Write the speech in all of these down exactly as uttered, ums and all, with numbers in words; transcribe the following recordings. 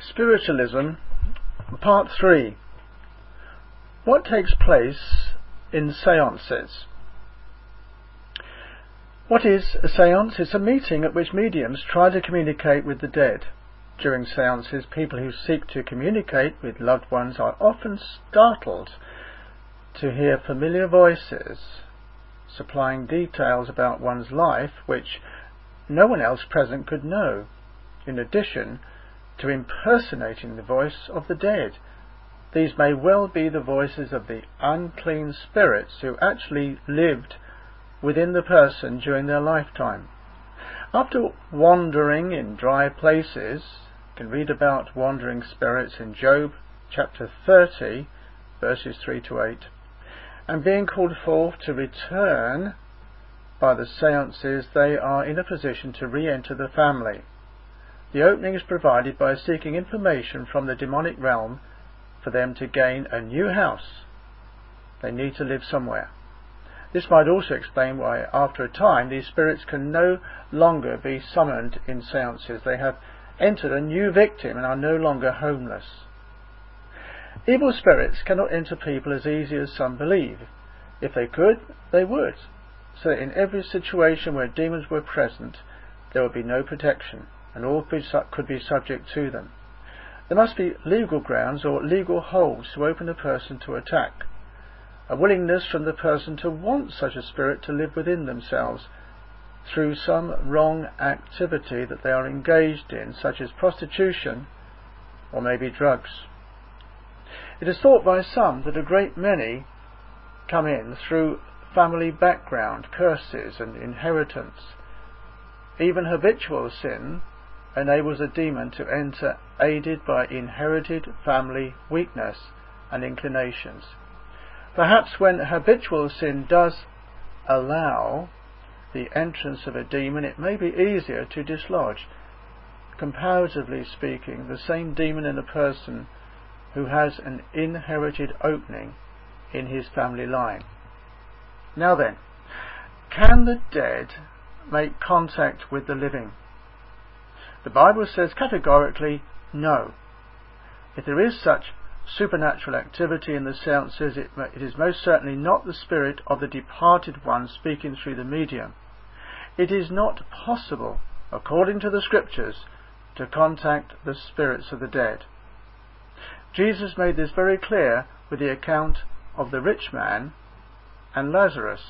Spiritualism, Part three. What takes place in seances? What is a seance? It's a meeting at which mediums try to communicate with the dead. During seances, people who seek to communicate with loved ones are often startled to hear familiar voices supplying details about one's life which no one else present could know, in addition to impersonating the voice of the dead. These may well be the voices of the unclean spirits who actually lived within the person during their lifetime. After wandering in dry places, you can read about wandering spirits in Job chapter thirty, verses three to eight, and being called forth to return by the seances, they are in a position to re-enter the family. The opening is provided by seeking information from the demonic realm for them to gain a new house. They need to live somewhere. This might also explain why, after a time, these spirits can no longer be summoned in seances. They have entered a new victim and are no longer homeless. Evil spirits cannot enter people as easy as some believe. If they could, they would, so that in every situation where demons were present, there would be no protection, and all could be subject to them. There must be legal grounds or legal holds to open a person to attack. A willingness from the person to want such a spirit to live within themselves through some wrong activity that they are engaged in, such as prostitution or maybe drugs. It is thought by some that a great many come in through family background, curses and inheritance. Even habitual sin enables a demon to enter, aided by inherited family weakness and inclinations. Perhaps when habitual sin does allow the entrance of a demon, it may be easier to dislodge. Comparatively speaking, the same demon in a person who has an inherited opening in his family line. Now then, can the dead make contact with the living? The Bible says categorically no. If there is such supernatural activity in the seances, it, it is most certainly not the spirit of the departed one speaking through the medium. It is not possible, according to the scriptures, to contact the spirits of the dead. Jesus made this very clear with the account of the rich man and Lazarus.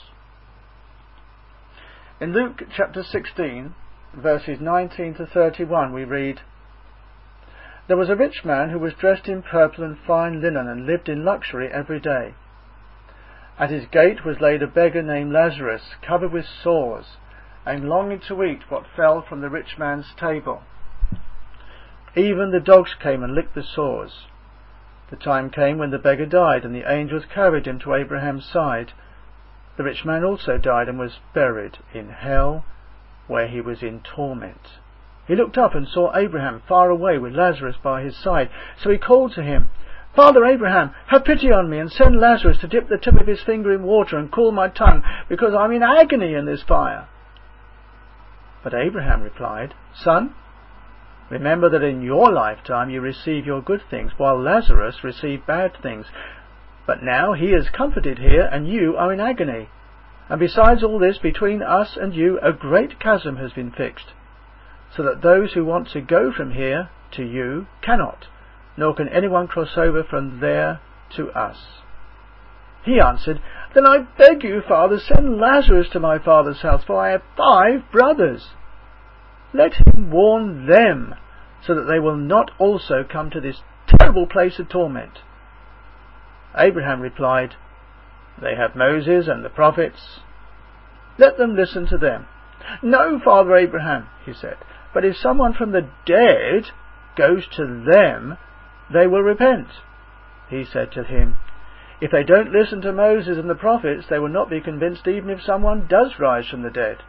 In Luke chapter sixteen, verses nineteen to thirty-one, we read, "There was a rich man who was dressed in purple and fine linen and lived in luxury every day. At his gate was laid a beggar named Lazarus, covered with sores, and longing to eat what fell from the rich man's table. Even the dogs came and licked the sores. The time came when the beggar died, and the angels carried him to Abraham's side. The rich man also died and was buried in hell, where he was in torment. He looked up and saw Abraham far away with Lazarus by his side. So he called to him, 'Father Abraham, have pity on me and send Lazarus to dip the tip of his finger in water and cool my tongue, because I'm in agony in this fire.' But Abraham replied, 'Son, remember that in your lifetime you receive your good things, while Lazarus received bad things. But now he is comforted here, and you are in agony. And besides all this, between us and you a great chasm has been fixed, so that those who want to go from here to you cannot, nor can anyone cross over from there to us.' He answered, 'Then I beg you, Father, send Lazarus to my father's house, for I have five brothers. Let him warn them, so that they will not also come to this terrible place of torment.' Abraham replied, 'They have Moses and the prophets. Let them listen to them.' 'No, Father Abraham,' he said, 'but if someone from the dead goes to them, they will repent.' He said to him, 'If they don't listen to Moses and the prophets, they will not be convinced even if someone does rise from the dead.'"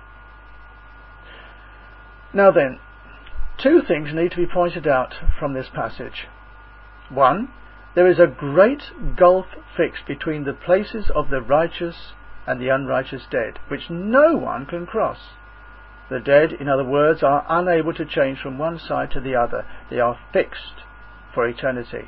Now then, two things need to be pointed out from this passage. One, there is a great gulf fixed between the places of the righteous and the unrighteous dead, which no one can cross. The dead, in other words, are unable to change from one side to the other. They are fixed for eternity.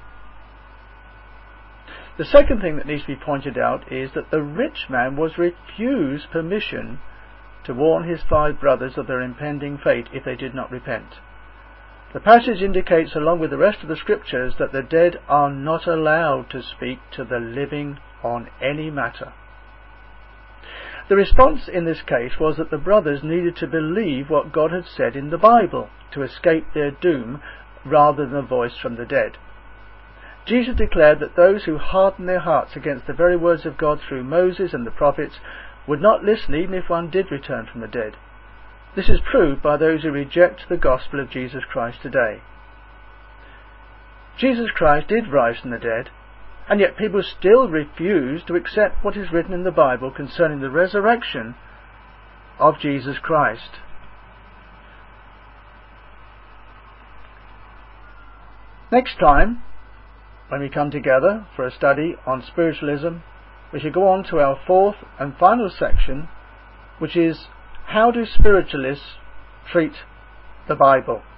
The second thing that needs to be pointed out is that the rich man was refused permission to warn his five brothers of their impending fate if they did not repent. The passage indicates, along with the rest of the scriptures, that the dead are not allowed to speak to the living on any matter. The response in this case was that the brothers needed to believe what God had said in the Bible to escape their doom rather than a voice from the dead. Jesus declared that those who harden their hearts against the very words of God through Moses and the prophets would not listen even if one did return from the dead. This is proved by those who reject the gospel of Jesus Christ today. Jesus Christ did rise from the dead, and yet people still refuse to accept what is written in the Bible concerning the resurrection of Jesus Christ. Next time, when we come together for a study on spiritualism, we shall go on to our fourth and final section, which is how do spiritualists treat the Bible?